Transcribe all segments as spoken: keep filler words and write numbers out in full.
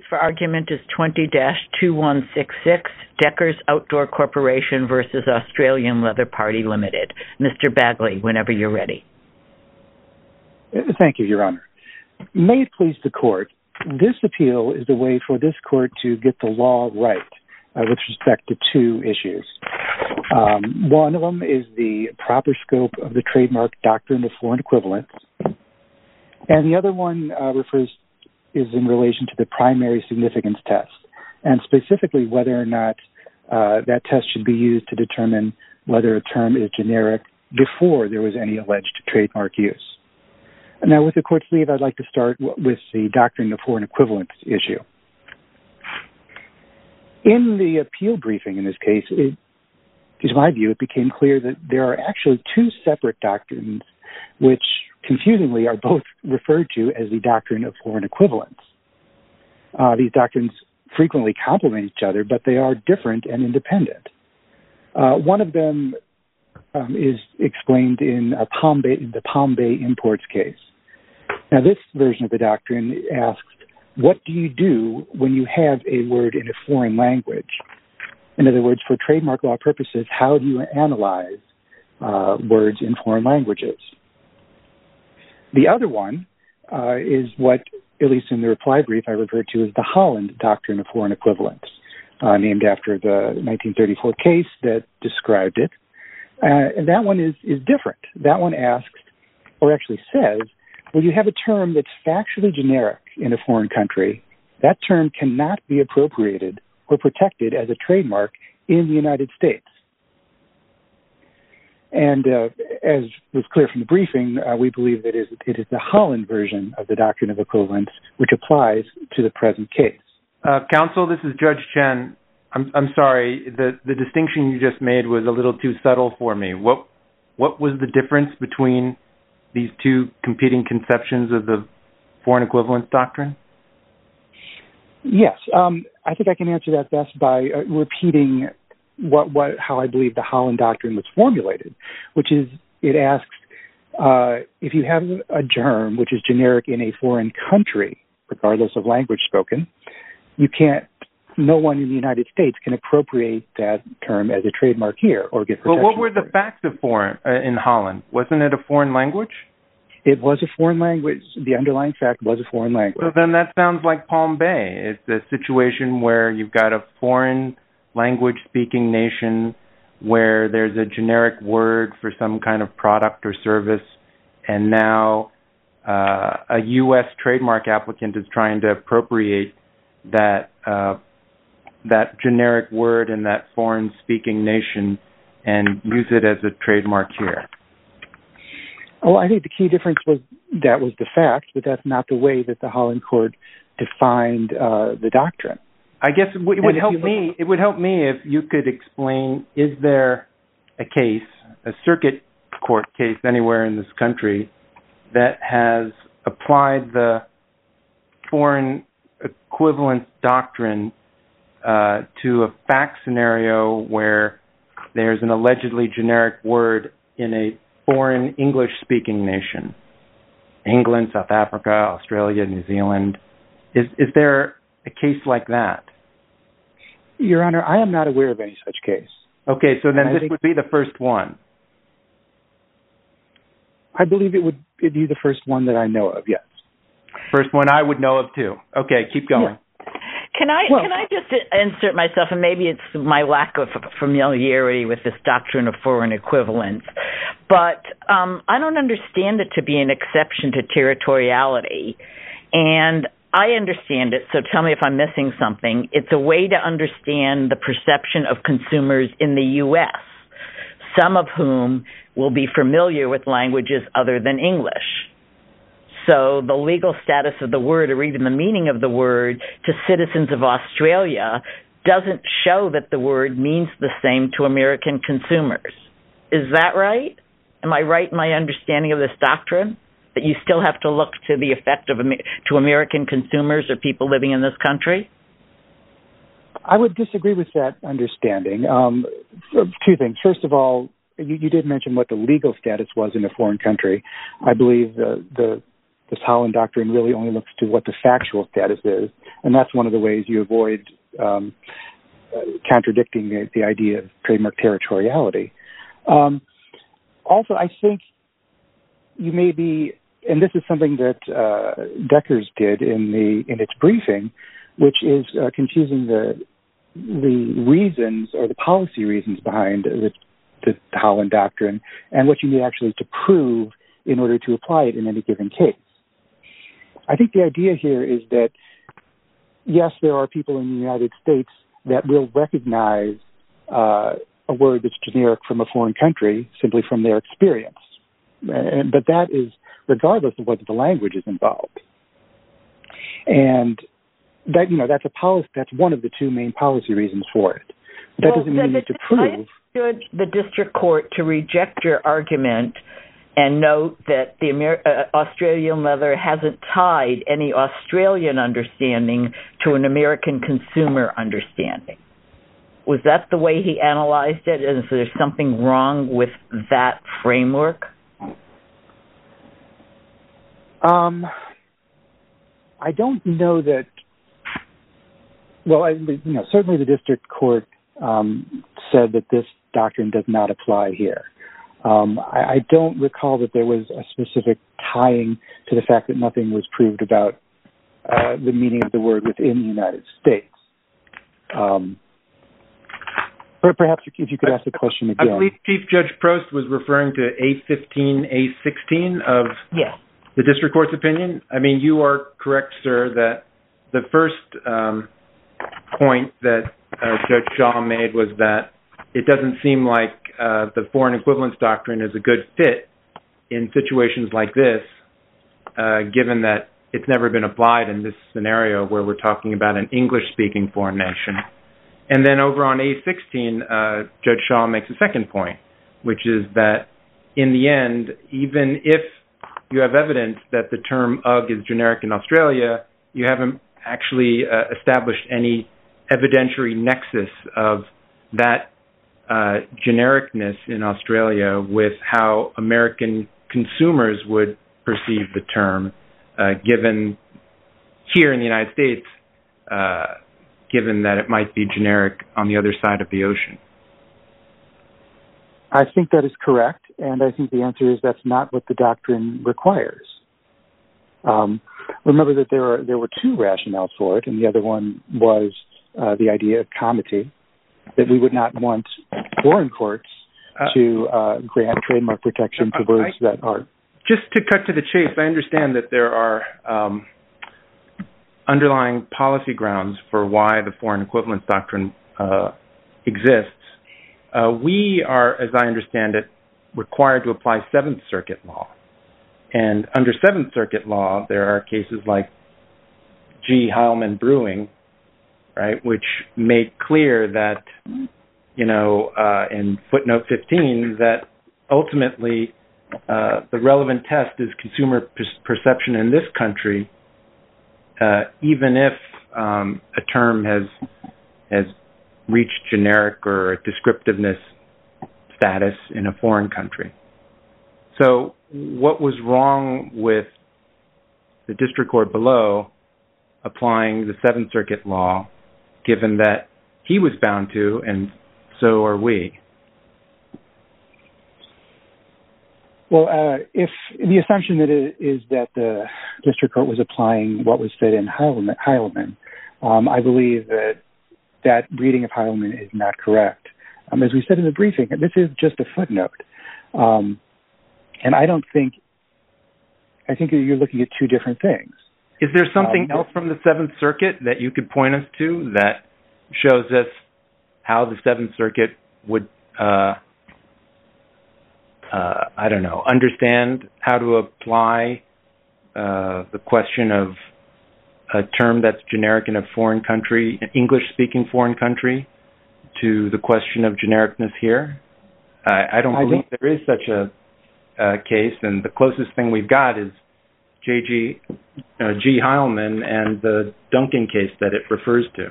for argument is twenty dash two one six six, Deckers Outdoor Corporation versus Australian Leather Party Limited. Mister Bagley, whenever you're ready. Thank you, Your Honor. May it please the Court, this appeal is a way for this Court to get the law right uh, with respect to two issues. Um, one of them is the proper scope of the trademark doctrine of foreign equivalence, and the other one uh, refers is in relation to the primary significance test, and specifically whether or not uh, that test should be used to determine whether a term is generic before there was any alleged trademark use. Now, with the Court's leave, I'd like to start w- with the doctrine of foreign equivalence issue. In the appeal briefing in this case, it, in my view, it became clear that there are actually two separate doctrines which confusingly are both referred to as the doctrine of foreign equivalence. Uh, these doctrines frequently complement each other, but they are different and independent. Uh, one of them um, is explained in, a Palm Bay, in the Palm Bay Imports case. Now, this version of the doctrine asks, what do you do when you have a word in a foreign language? In other words, for trademark law purposes, how do you analyze uh, words in foreign languages? The other one uh, is what, at least in the reply brief, I referred to as the Holland Doctrine of Foreign Equivalence, uh, named after the nineteen thirty-four case that described it. Uh, and that one is, is different. That one asks, or actually says, well, you have a term that's factually generic in a foreign country. That term cannot be appropriated or protected as a trademark in the United States. And uh, as was clear from the briefing, uh, we believe that it is, it is the Holland version of the doctrine of equivalence which applies to the present case. Uh, counsel, this is Judge Chen. I'm, I'm sorry, the, the distinction you just made was a little too subtle for me. What what was the difference between these two competing conceptions of the foreign equivalence doctrine? Yes, um, I think I can answer that best by uh, repeating what, what, how I believe the Holland Doctrine was formulated, which is it asks uh, if you have a germ which is generic in a foreign country, regardless of language spoken, you can't, no one in the United States can appropriate that term as a trademark here or get protection. Well, what were the facts of foreign uh, in Holland? Wasn't it a foreign language? It was a foreign language. The underlying fact was a foreign language. So then that sounds like Palm Bay. It's a situation where you've got a foreign language-speaking nation where there's a generic word for some kind of product or service, and now uh, a U S trademark applicant is trying to appropriate that uh, that generic word in that foreign-speaking nation and use it as a trademark here. Well, I think the key difference was that was the fact, but that's not the way that the Holland Court defined uh, the doctrine. I guess it would, it would help me. It would help me if you could explain: is there a case, a circuit court case anywhere in this country that has applied the foreign equivalence doctrine uh, to a fact scenario where there's an allegedly generic word in a foreign English-speaking nation, England, South Africa, Australia, New Zealand? Is is there a case like that? Your Honor, I am not aware of any such case. Okay, so then this would be the first one. I believe it would be the first one that I know of, yes. First one I would know of, too. Okay, keep going. Yeah. Can I well, can I just insert myself, and maybe it's my lack of familiarity with this doctrine of foreign equivalence, but um, I don't understand it to be an exception to territoriality, and I understand it, so tell me if I'm missing something. It's a way to understand the perception of consumers in the U S, some of whom will be familiar with languages other than English. So the legal status of the word or even the meaning of the word to citizens of Australia doesn't show that the word means the same to American consumers. Is that right? Am I right in my understanding of this doctrine? That you still have to look to the effect of to American consumers or people living in this country? I would disagree with that understanding. Um, two things. First of all, you, you did mention what the legal status was in a foreign country. I believe the, the this Holland Doctrine really only looks to what the factual status is, and that's one of the ways you avoid um, contradicting the, the idea of trademark territoriality. Um, also, I think you may be, and this is something that uh, Deckers did in the in its briefing, which is uh, confusing the the reasons or the policy reasons behind the, the Holland Doctrine and what you need actually to prove in order to apply it in any given case. I think the idea here is that, yes, there are people in the United States that will recognize uh, a word that's generic from a foreign country simply from their experience. And, but that is regardless of whether the language is involved. And that, you know, that's a policy, that's one of the two main policy reasons for it. But that well, doesn't mean you need to prove. I understood the district court to reject your argument and note that the Amer- uh, Australian leather hasn't tied any Australian understanding to an American consumer understanding. Was that the way he analyzed it? And is there something wrong with that framework? Um, I don't know that. Well, I, you know, certainly the district court um, said that this doctrine does not apply here. Um, I, I don't recall that there was a specific tying to the fact that nothing was proved about uh, the meaning of the word within the United States. Um, but perhaps if you could ask the question again. I believe Chief Judge Prost was referring to A fifteen, A sixteen of yes. the district court's opinion. I mean, you are correct, sir, that the first um, point that uh, Judge Shaw made was that it doesn't seem like uh, the foreign equivalence doctrine is a good fit in situations like this, uh, given that it's never been applied in this scenario where we're talking about an English-speaking foreign nation. And then over on A sixteen, uh, Judge Shaw makes a second point, which is that in the end, even if you have evidence that the term U G is generic in Australia, you haven't actually uh, established any evidentiary nexus of that uh, genericness in Australia with how American consumers would perceive the term, uh, given here in the United States, uh, given that it might be generic on the other side of the ocean. I think that is correct, and I think the answer is that's not what the doctrine requires. Um, remember that there are there were two rationales for it, and the other one was uh, the idea of comity, that we would not want foreign courts uh, to uh, grant trademark protection to words I, that are... Just to cut to the chase, I understand that there are um, underlying policy grounds for why the foreign equivalence doctrine uh, exists. Uh, we are, as I understand it, required to apply Seventh Circuit law. And under Seventh Circuit law, there are cases like G. Heilman Brewing, right, which made clear that, you know, uh, in footnote fifteen, that ultimately uh, the relevant test is consumer per- perception in this country, uh, even if um, a term has has reached generic or descriptiveness status in a foreign country. So what was wrong with the district court below applying the Seventh Circuit law, given that he was bound to, and so are we? Well, uh, if the assumption that it is that the district court was applying what was said in Heilman, Heilman um, I believe that that reading of Heilman is not correct. Um, as we said in the briefing, this is just a footnote. Um, and I don't think, I think you're looking at two different things. Is there something um, else from the Seventh Circuit that you could point us to that shows us how the Seventh Circuit would, uh, uh, I don't know, understand how to apply uh, the question of a term that's generic in a foreign country, an English-speaking foreign country, to the question of genericness here? I, I don't I believe don't... there is such a, a case, and the closest thing we've got is J G Uh, G. Heilman and the Duncan case that it refers to.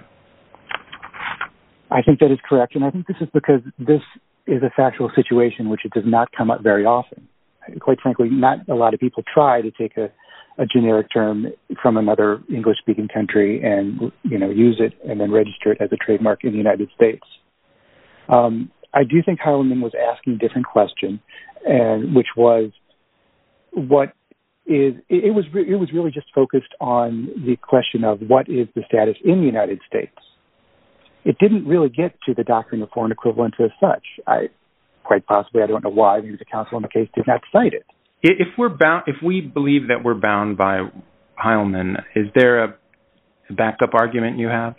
I think that is correct, and I think this is because this is a factual situation which it does not come up very often. Quite frankly, not a lot of people try to take a, a generic term from another English-speaking country and, you know, use it and then register it as a trademark in the United States. Um, I do think Heilemann was asking a different question, and which was what is it, it was re- it was really just focused on the question of what is the status in the United States. It didn't really get to the doctrine of foreign equivalence as such. I quite possibly, I don't know why, maybe the counsel in the case did not cite it. If we're bound, if we believe that we're bound by Heilemann, is there a backup argument you have?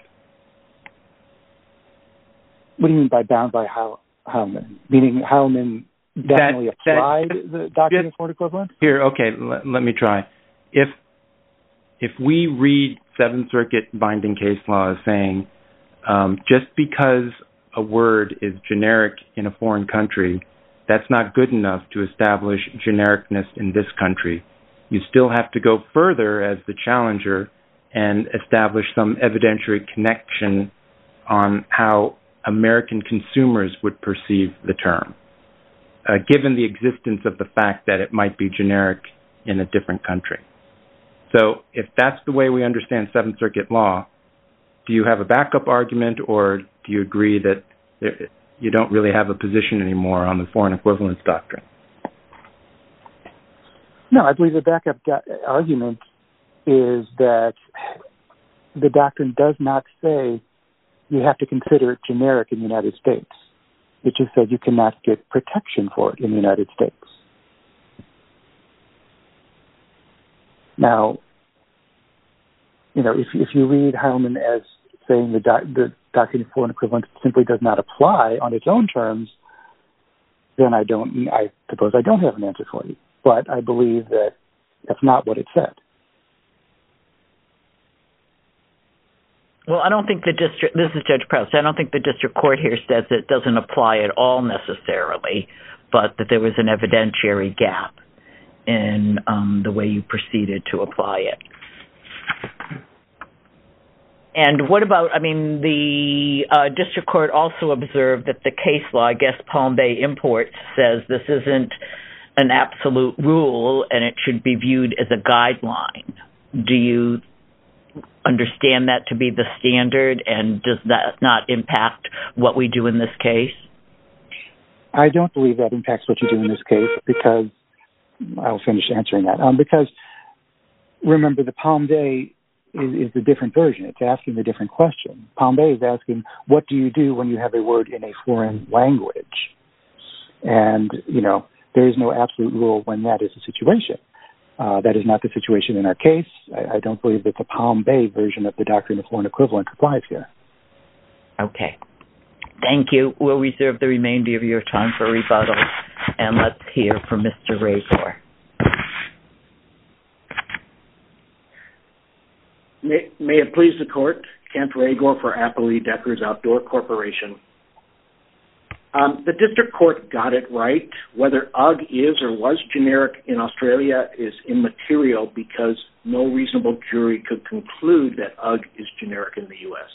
What do you mean by bound by Heilemann? Meaning Heilemann definitely that, applied that, the doctrine just, of foreign equivalence? Here, okay, let, let me try. If if we read Seventh Circuit binding case law as saying um, just because a word is generic in a foreign country, that's not good enough to establish genericness in this country. You still have to go further as the challenger and establish some evidentiary connection on how American consumers would perceive the term, uh, given the existence of the fact that it might be generic in a different country. So if that's the way we understand Seventh Circuit law, do you have a backup argument, or do you agree that there, you don't really have a position anymore on the foreign equivalence doctrine? No, I believe the backup do- argument is that the doctrine does not say you have to consider it generic in the United States. It just says you cannot get protection for it in the United States. Now, you know, if, if you read Heilemann as saying the, doc, the doctrine of foreign equivalence simply does not apply on its own terms, then I don't, I suppose I don't have an answer for you. But I believe that that's not what it said. Well, I don't think the district, this is Judge Proust, I don't think the district court here says it doesn't apply at all necessarily, but that there was an evidentiary gap in um, the way you proceeded to apply it. And what about, I mean, the uh, district court also observed that the case law, I guess Palm Bay Imports says this isn't an absolute rule and it should be viewed as a guideline. Do you understand that to be the standard, and does that not impact what we do in this case? I don't believe that impacts what you do in this case, because I'll finish answering that. Um, because remember, the Palm Bay is, is a different version. It's asking a different question. Palm Bay is asking, what do you do when you have a word in a foreign language? And, you know, there is no absolute rule when that is the situation. Uh, that is not the situation in our case. I, I don't believe that the Palm Bay version of the doctrine of foreign equivalence applies here. Okay. Thank you. We'll reserve the remainder of your time for rebuttal, and let's hear from Mister Raygor. May, may it please the Court, Kent Raygor for Appley Deckers Outdoor Corporation. Um, the district court got it right. Whether U G G is or was generic in Australia is immaterial, because no reasonable jury could conclude that U G G is generic in the U S.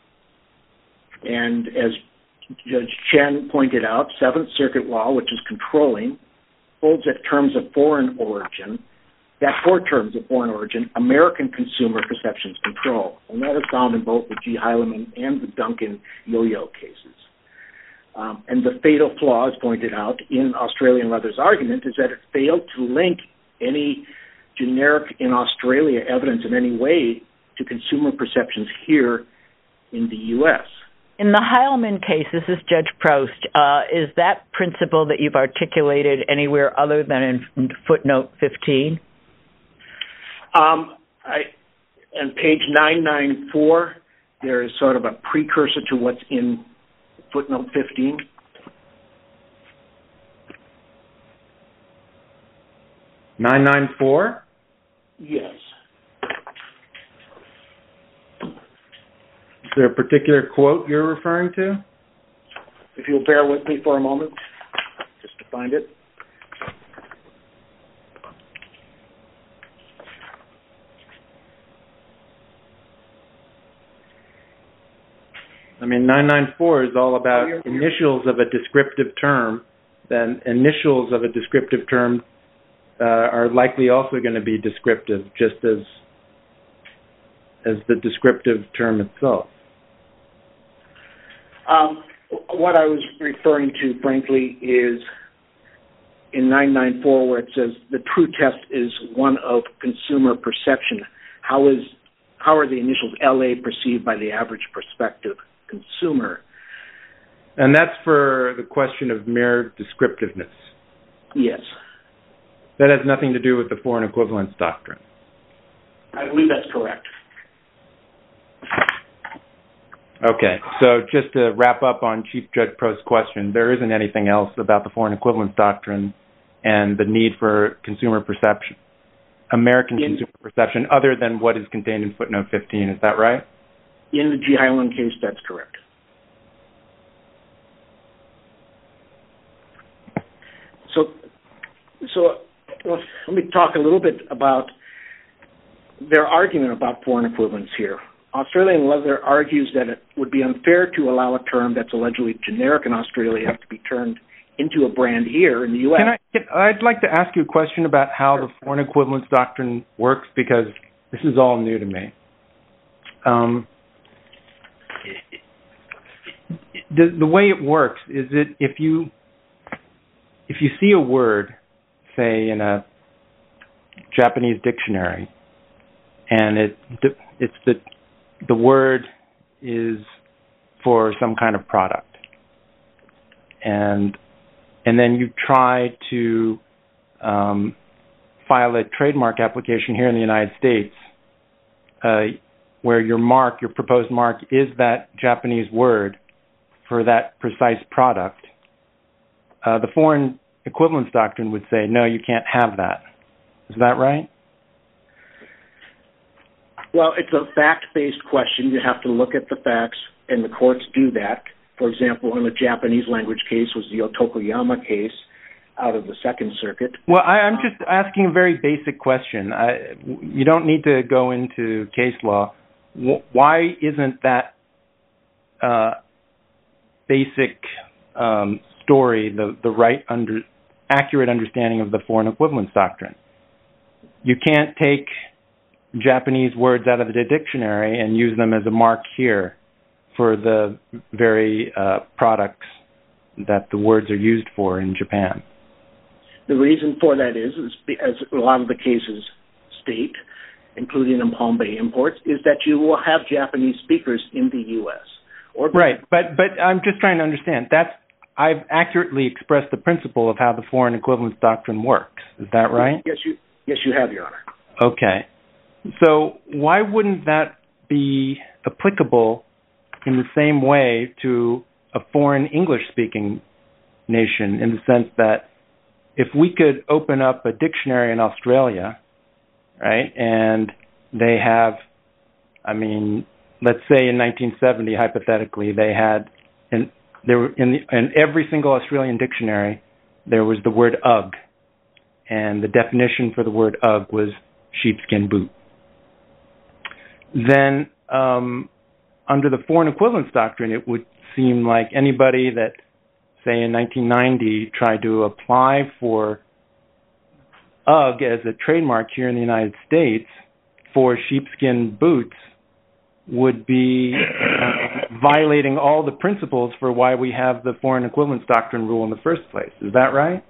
And as Judge Chen pointed out, Seventh Circuit law, which is controlling, holds that terms of foreign origin, that for terms of foreign origin, American consumer perceptions control. And that is found in both the G. Heilemann and the Duncan Yo-Yo cases. Um, and the fatal flaw, as pointed out in Australian Leather's argument, is that it failed to link any generic in Australia evidence in any way to consumer perceptions here in the U S. In the Heilemann case, this is Judge Proust, uh, is that principle that you've articulated anywhere other than in footnote fifteen? Um, I, on page nine ninety-four, there is sort of a precursor to what's in footnote fifteen. nine ninety-four? Yes. Is there a particular quote you're referring to? If you'll bear with me for a moment, just to find it. I mean, nine ninety-four is all about initials of a descriptive term. Then initials of a descriptive term uh, are likely also going to be descriptive, just as as the descriptive term itself. Um, what I was referring to, frankly, is in nine ninety-four, where it says the true test is one of consumer perception. How is how are the initials L A perceived by the average prospective consumer? And that's for the question of mere descriptiveness. Yes. That has nothing to do with the foreign equivalence doctrine. I believe that's correct. Okay, so just to wrap up on Chief Judge Prost's question, there isn't anything else about the foreign equivalence doctrine and the need for consumer perception, American in, consumer perception, other than what is contained in footnote fifteen. Is that right? In the G. Highland case, that's correct. So, so well, let me talk a little bit about their argument about foreign equivalence here. Australian Leather argues that it would be unfair to allow a term that's allegedly generic in Australia to be turned into a brand here in the U S. Can I, can, I'd like to ask you a question about how the foreign equivalence doctrine works, because this is all new to me. Um, the, the way it works is that if you if you see a word, say in a Japanese dictionary, and it it's the the word is for some kind of product, and and then you try to um, file a trademark application here in the United States, uh, where your mark, your proposed mark, is that Japanese word for that precise product. Uh, the foreign equivalence doctrine would say, no, you can't have that. Is that right? Well, it's a fact-based question. You have to look at the facts, and the courts do that. For example, in the Japanese language case was the Otokoyama case out of the Second Circuit. Well, I, I'm just asking a very basic question. I, you don't need to go into case law. Why isn't that uh, basic um, story the, the right, under, accurate understanding of the foreign equivalence doctrine? You can't take Japanese words out of the dictionary and use them as a mark here for the very uh, products that the words are used for in Japan. The reason for that is, is, as a lot of the cases state, including in Palm Bay Imports, is that you will have Japanese speakers in the U S Or right, but but I'm just trying to understand. That's I've accurately expressed the principle of how the foreign equivalence doctrine works. Is that right? Yes, you yes you have, Your Honor. Okay. So why wouldn't that be applicable in the same way to a foreign English-speaking nation, in the sense that if we could open up a dictionary in Australia, right, and they have, I mean, let's say in nineteen seventy, hypothetically, they had, in, there were in, the, in every single Australian dictionary, there was the word Ugg, and the definition for the word Ugg was sheepskin boot. Then um, under the foreign equivalence doctrine, it would seem like anybody that, say, in nineteen ninety tried to apply for Ugg as a trademark here in the United States for sheepskin boots would be uh, violating all the principles for why we have the foreign equivalence doctrine rule in the first place. Is that right?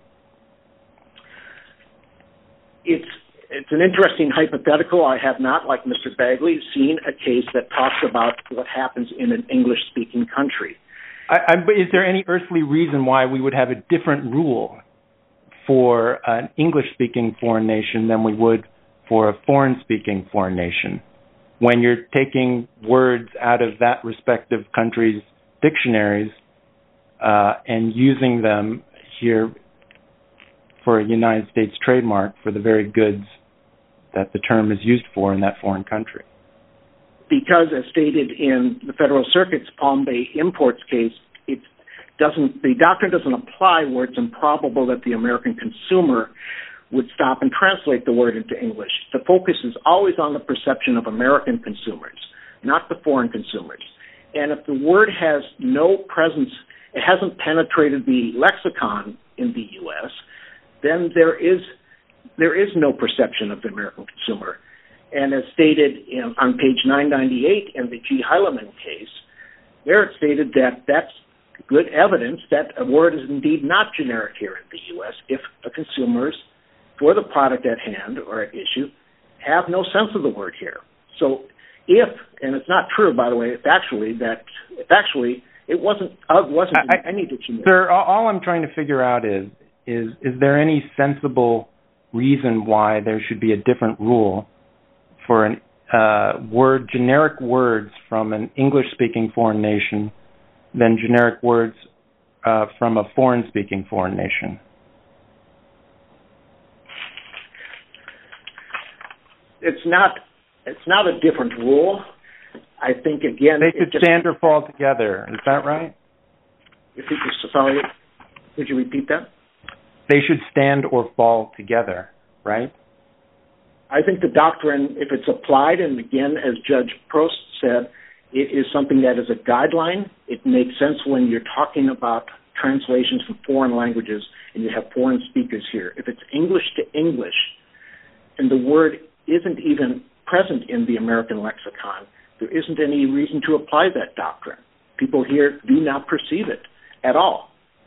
It's It's an interesting hypothetical. I have not, like Mister Bagley, seen a case that talks about what happens in an English-speaking country. I, I, but is there any earthly reason why we would have a different rule for an English-speaking foreign nation than we would for a foreign-speaking foreign nation, when you're taking words out of that respective country's dictionaries uh, and using them here for a United States trademark for the very goods that the term is used for in that foreign country? Because, as stated in the Federal Circuit's Palm Bay Imports case, it doesn't, the doctrine doesn't apply where it's improbable that the American consumer would stop and translate the word into English. The focus is always on the perception of American consumers, not the foreign consumers. And if the word has no presence, it hasn't penetrated the lexicon in the U S, then there is there is no perception of the American consumer. And as stated in, on page nine ninety-eight in the G. Heilemann case, there it stated that that's good evidence that a word is indeed not generic here in the U S if the consumers, for the product at hand or at issue, have no sense of the word here. So if, and it's not true, by the way, factually, that factually it wasn't, UGG wasn't I, in any dictionary. Sir, all I'm trying to figure out is, is, is there any sensible reason why there should be a different rule for an uh, word, generic words from an English-speaking foreign nation than generic words uh, from a foreign-speaking foreign nation? It's not. It's not a different rule. I think again they could just, stand or fall together. Is that right? If you sorry, could you repeat that? They should stand or fall together, right? I think the doctrine, if it's applied, and again, as Judge Prost said, it is something that is a guideline. It makes sense when you're talking about translations from foreign languages and you have foreign speakers here. If it's English to English and the word isn't even present in the American lexicon, there isn't any reason to apply that doctrine. People here do not perceive it at all.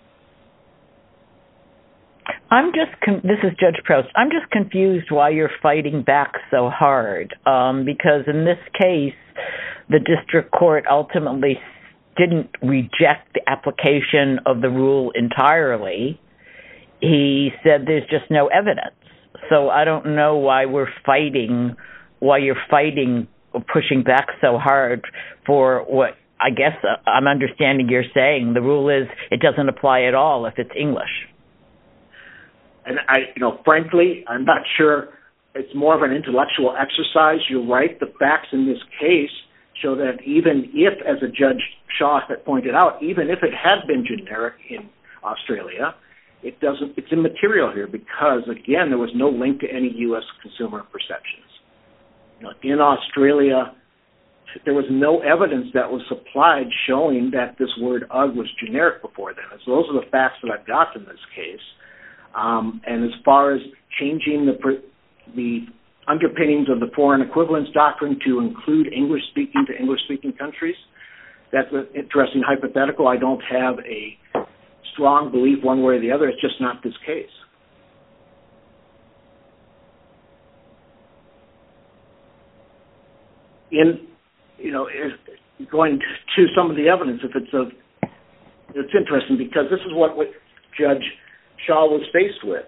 I'm just, con- this is Judge Prost, I'm just confused why you're fighting back so hard, um, because in this case, the district court ultimately didn't reject the application of the rule entirely. He said there's just no evidence. So I don't know why we're fighting, why you're fighting, pushing back so hard for what I guess uh, I'm understanding you're saying. The rule is it doesn't apply at all if it's English. And I, you know, frankly, I'm not sure. It's more of an intellectual exercise. You're right. The facts in this case show that even if, as a Judge Shaw had pointed out, even if it had been generic in Australia, it doesn't. It's immaterial here because, again, there was no link to any U S consumer perceptions. You know, in Australia, there was no evidence that was supplied showing that this word "UGG" was generic before then. So those are the facts that I've got in this case. Um, and as far as changing the the underpinnings of the foreign equivalence doctrine to include English-speaking to English-speaking countries, that's an interesting hypothetical. I don't have a strong belief one way or the other. It's just not this case. In, you know, if, going to some of the evidence, if it's of, it's interesting because this is what, what Judge Shaw was faced with.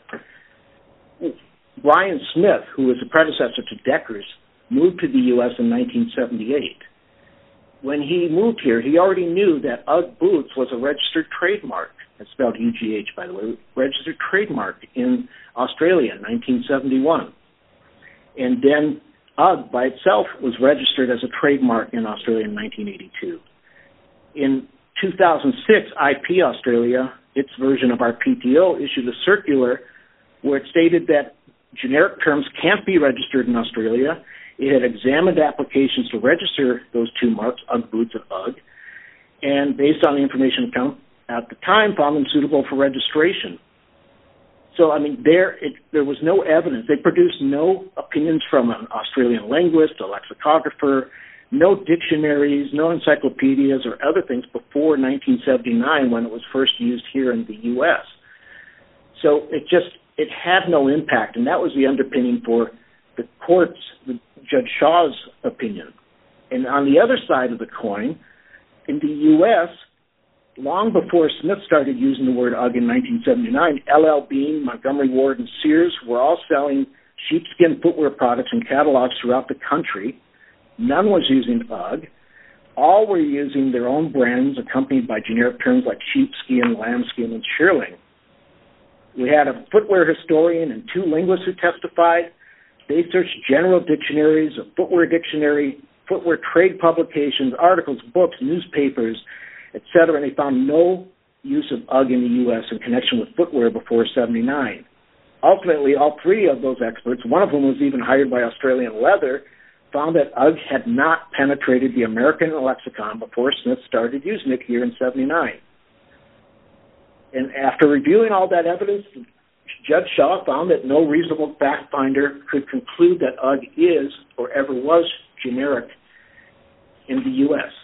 Brian Smith, who was the predecessor to Deckers, moved to the U S in nineteen seventy-eight. When he moved here, he already knew that UGG boots was a registered trademark. It's spelled U G H, by the way, registered trademark in Australia in nineteen seventy-one. And then UGG by itself was registered as a trademark in Australia in nineteen eighty-two. In two thousand six, I P Australia, its version of our P T O, issued a circular where it stated that generic terms can't be registered in Australia. It had examined applications to register those two marks, UGG boots and UGG, and based on the information at the time, found them suitable for registration. So, I mean, there it, there was no evidence. They produced no opinions from an Australian linguist, a lexicographer, no dictionaries, no encyclopedias or other things before nineteen seventy-nine when it was first used here in the U S. So it just, it had no impact, and that was the underpinning for the court's, the Judge Shaw's opinion. And on the other side of the coin, in the U S, long before Smith started using the word UGG in nineteen seventy-nine, L L Bean, Montgomery Ward, and Sears were all selling sheepskin footwear products in catalogs throughout the country. None was using UGG. All were using their own brands accompanied by generic terms like sheepskin, lambskin, and shearling. We had a footwear historian and two linguists who testified. They searched general dictionaries, a footwear dictionary, footwear trade publications, articles, books, newspapers, et cetera, and they found no use of UGG in the U S in connection with footwear before seventy-nine. Ultimately, all three of those experts, one of whom was even hired by Australian Leather, found that UGG had not penetrated the American lexicon before Smith started using it here in seventy-nine. And after reviewing all that evidence, Judge Shaw found that no reasonable fact finder could conclude that U G G is or ever was generic in the U S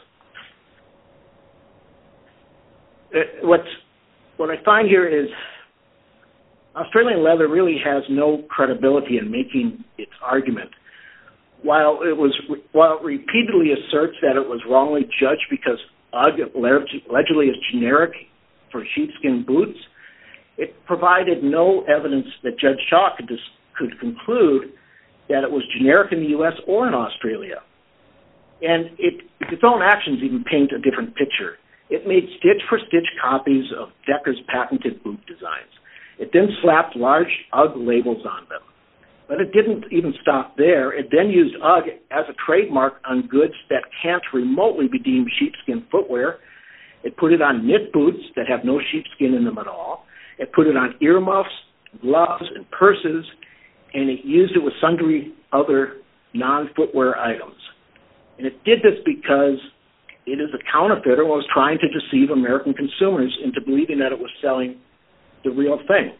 What's, what I find here is Australian Leather really has no credibility in making its argument. While it was, while it repeatedly asserts that it was wrongly judged because U G G allegedly is generic for sheepskin boots, it provided no evidence that Judge Shaw could, dis, could conclude that it was generic in the U S or in Australia. And it, its own actions even paint a different picture. It made stitch-for-stitch copies of Decker's patented boot designs. It then slapped large U G G labels on them. But it didn't even stop there. It then used U G G as a trademark on goods that can't remotely be deemed sheepskin footwear. It put it on knit boots that have no sheepskin in them at all. It put it on earmuffs, gloves, and purses, and it used it with sundry other non-footwear items. And it did this because it is a counterfeiter and was trying to deceive American consumers into believing that it was selling the real thing.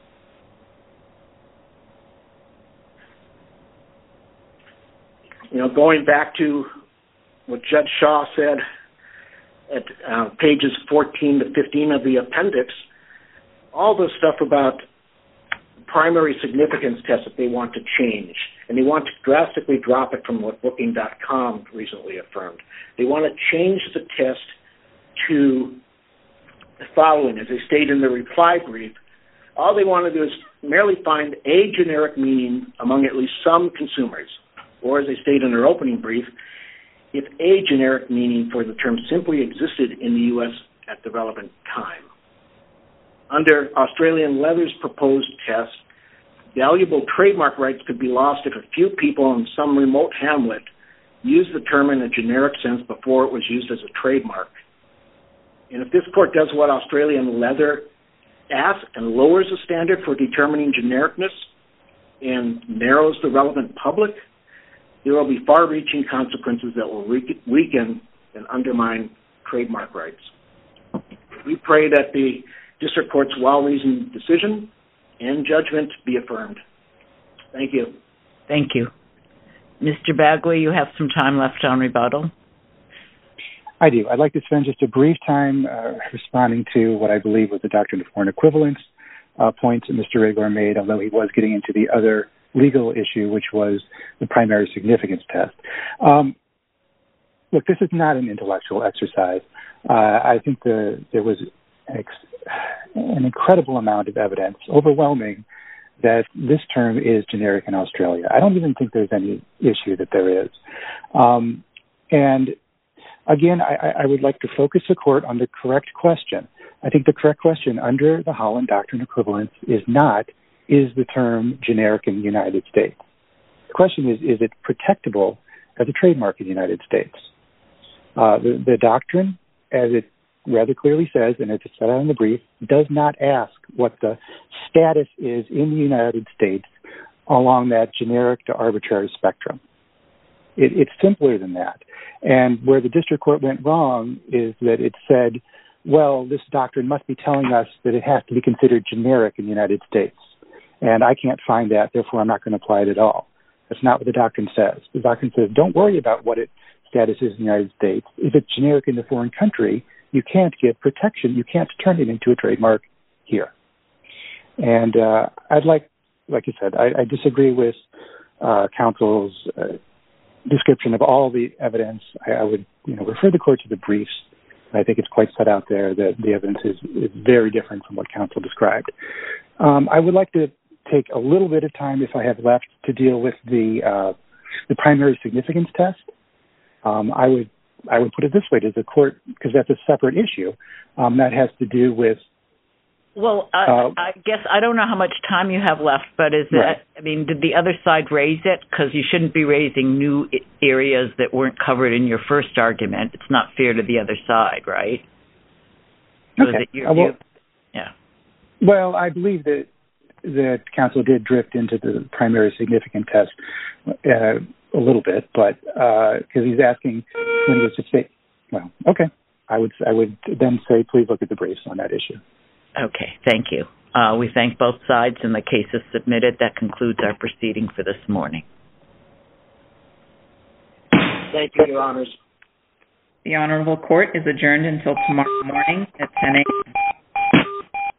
You know, going back to what Judge Shaw said at uh, pages fourteen to fifteen of the appendix, all the stuff about primary significance tests that they want to change, and they want to drastically drop it from what Booking dot com recently affirmed. They want to change the test to the following. As they state in the reply brief, all they want to do is merely find a generic meaning among at least some consumers, or as they state in their opening brief, if a generic meaning for the term simply existed in the U S at the relevant time. Under Australian Leather's proposed test, valuable trademark rights could be lost if a few people in some remote hamlet used the term in a generic sense before it was used as a trademark. And if this court does what Australian Leather asks and lowers the standard for determining genericness and narrows the relevant public, there will be far-reaching consequences that will weaken and undermine trademark rights. We pray that the District Court's well-reasoned decision and judgment be affirmed. Thank you. Thank you. Mister Bagley, you have some time left on rebuttal. I do. I'd like to spend just a brief time uh, responding to what I believe was the doctrine of foreign equivalence uh, points that Mister Raegler made, although he was getting into the other legal issue, which was the primary significance test. Um, look, this is not an intellectual exercise. Uh, I think the, there was an, ex- an incredible amount of evidence, overwhelming, that this term is generic in Australia. I don't even think there's any issue that there is. Um, and again, I, I would like to focus the court on the correct question. I think the correct question under the Holland Doctrine of Equivalence is not, is the term generic in the United States? The question is, is it protectable as a trademark in the United States? Uh, the, the doctrine, as it rather clearly says, and it's set out in the brief, does not ask what the status is in the United States along that generic to arbitrary spectrum. It, it's simpler than that. And where the district court went wrong is that it said, well, this doctrine must be telling us that it has to be considered generic in the United States. And I can't find that, therefore I'm not going to apply it at all. That's not what the doctrine says. The doctrine says, don't worry about what its status is in the United States. If it's generic in the foreign country, you can't get protection. You can't turn it into a trademark here. And uh, I'd like, like you said, I, I disagree with uh, counsel's uh, description of all the evidence. I, I would, you know, refer the court to the briefs. I think it's quite set out there that the evidence is, is very different from what counsel described. Um, I would like to take a little bit of time, if I have left, to deal with the uh, the primary significance test. Um, I would I would put it this way to the court, because that's a separate issue um, that has to do with. Well, I, uh, I guess I don't know how much time you have left, but is right. it? I mean, did the other side raise it? Because you shouldn't be raising new areas that weren't covered in your first argument. It's not fair to the other side, right? Okay. So that your, uh, well, you, yeah. Well, I believe that that counsel did drift into the primary significant test uh, a little bit, but because uh, he's asking when he was to say, well, okay, I would I would then say please look at the briefs on that issue. Okay, thank you. Uh, we thank both sides, and the case is submitted. That concludes our proceeding for this morning. Thank you, Your Honors. The Honorable Court is adjourned until tomorrow morning at ten a.m.